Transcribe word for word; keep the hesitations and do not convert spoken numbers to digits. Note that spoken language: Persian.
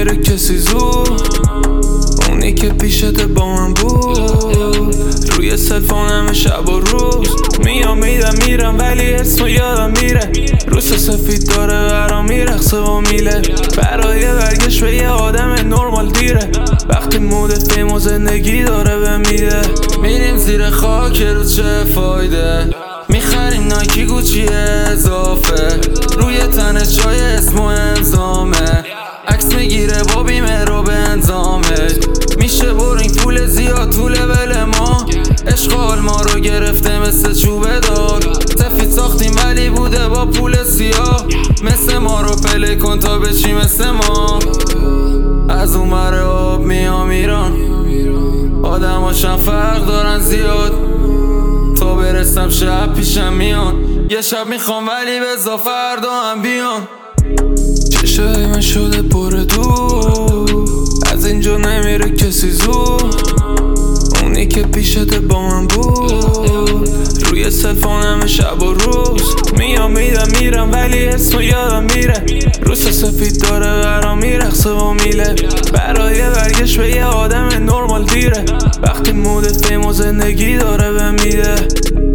نمیره کسی زود، اونی که پیشت با من بود. روی سلفونم شب و روز میام میدم میرم ولی اسمو یادم میره. روز سفید داره برام میرقصه و میله، برای برگشت به یه آدم نرمال دیره. وقتی مود فیم و زندگی داره به میده، میریم زیر خاک رو چه فایده. میخریم نایکی گوچی اضافه، روی تن چای اسم و امزامه. عکس میگیره با بیمه رو به انزامه، میشه برینگ پول زیاد تو لول ما. عشق حال ما رو گرفته مثل چوبه دار، سفید ساختیم ولی بوده با پول سیاه. مثل ما رو پلی کن تا بچی مثل ما. از اون بر آب میام ایران، آدم هاشم فرق دارن زیاد. تا برسم شب پیشم میان، یه شب میخوام ولی بزا فردا هم بیان. چشای من شده پر دور، از اینجا نمیره کسی زود، اونی که پیشت با من بود. روی سلفونم شب و روز میام میدم میرم ولی اسمو یادم میره. روز سفید داره برام میرقصه و میله، برای برگشت به یه آدم نرمال دیره. وقتی مود فیم و زندگی داره به میده.